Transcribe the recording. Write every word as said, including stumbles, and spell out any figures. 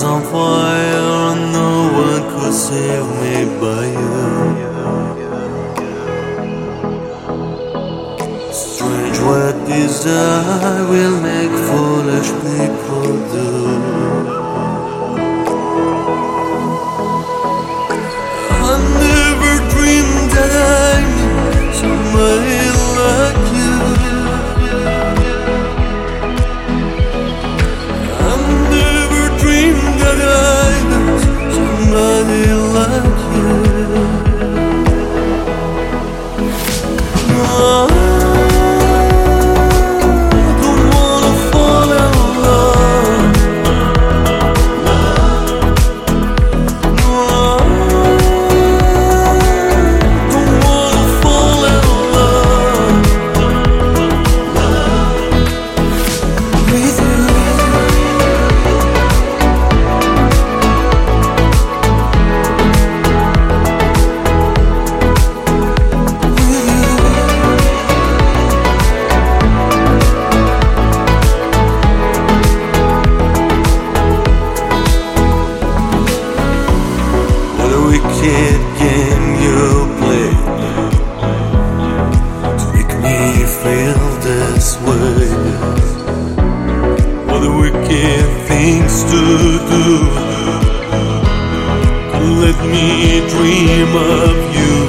was on fire, no one could save me but you. Strange what desire will make foolish people do. I never dreamed that I'd meet somebody like you. I never dreamed that I'd meet somebody like you. No, wicked game you play to make me feel this way. What a wicked things to do to let me dream of you.